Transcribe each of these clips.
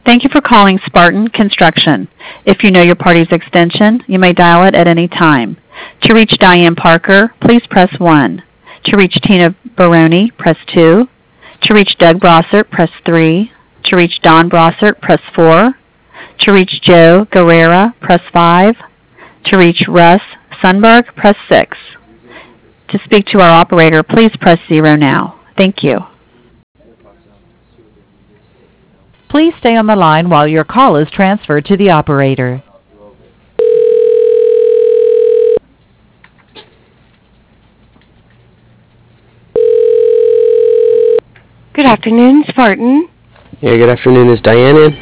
Thank you for calling Spartan Construction. If you know your party's extension, you may dial it at any time. To reach Diane Parker, please press 1. To reach Tina Baroni, press 2. To reach Doug Brossert, press 3. To reach Don Brossert, press 4. To reach Joe Guerrera, press 5. To reach Russ Sunberg, press 6. To speak to our operator, please press 0 now. Thank you. Please stay on the line while your call is transferred to the operator. Good afternoon, Spartan. Yeah, good afternoon. Is Diane in?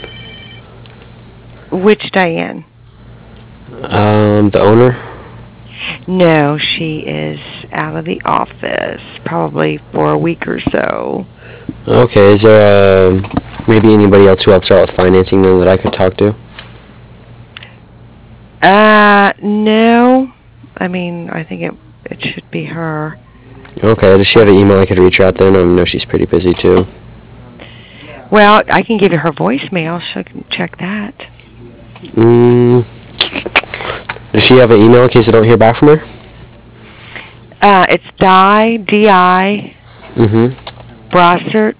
Which Diane? The owner? No, she is out of the office, probably for a week or so. Okay, is there maybe anybody else who helps out with financing then that I could talk to? No. I mean, I think it should be her. Okay, does she have an email I could reach her at then? I know she's pretty busy too. Well, I can give you her voicemail. She can check that. Does she have an email in case I don't hear back from her? It's D-I, Brossert,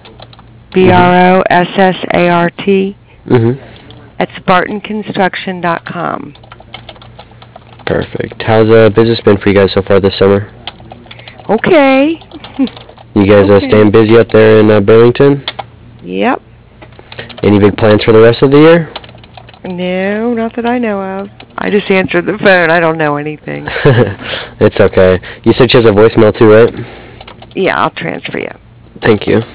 B-R-O-S-S-A-R-T, at SpartanConstruction.com. Perfect. How's business been for you guys so far this summer? Okay. You guys staying busy up there in Burlington? Yep. Any big plans for the rest of the year? No, not that I know of. I just answered the phone. I don't know anything. It's okay. You said she has a voicemail too, right? Yeah, I'll transfer you. Thank you.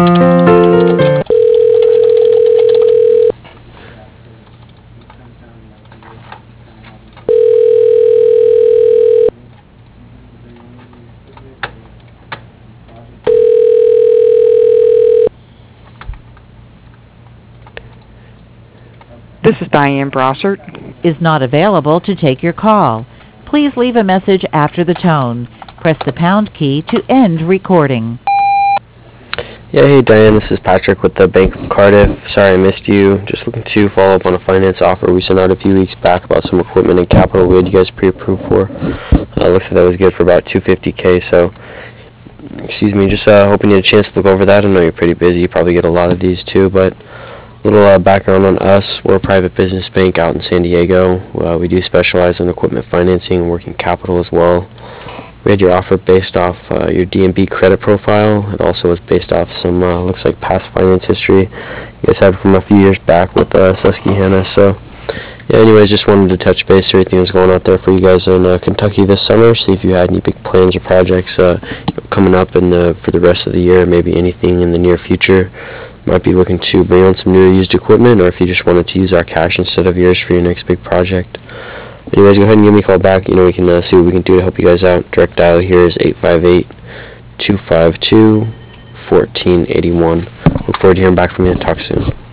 This is Diane Brossert. Is not available to take your call. Please leave a message after the tone. Press the pound key to end recording. Yeah, hey Diane, this is Patrick with the Bank of Cardiff. Sorry I missed you. Just looking to follow up on a finance offer we sent out a few weeks back about some equipment and capital we had you guys pre-approved for. Looks like that was good for about $250K, so excuse me, just hoping you had a chance to look over that. I know you're pretty busy, you probably get a lot of these too, but a little background on us. We're a private business bank out in San Diego. We do specialize in equipment financing and working capital as well. We had your offer based off your D&B credit profile. It also was based off some, looks like past finance history you guys had from a few years back with Susquehanna. So, yeah, anyways, just wanted to touch base to everything that's going out there for you guys in Kentucky this summer. See if you had any big plans or projects coming up for the rest of the year, maybe anything in the near future. Might be looking to bring on some new or used equipment, or if you just wanted to use our cash instead of yours for your next big project. Anyways, go ahead and give me a call back. We can see what we can do to help you guys out. Direct dial here is 858-252-1481. Look forward to hearing back from you. Talk soon.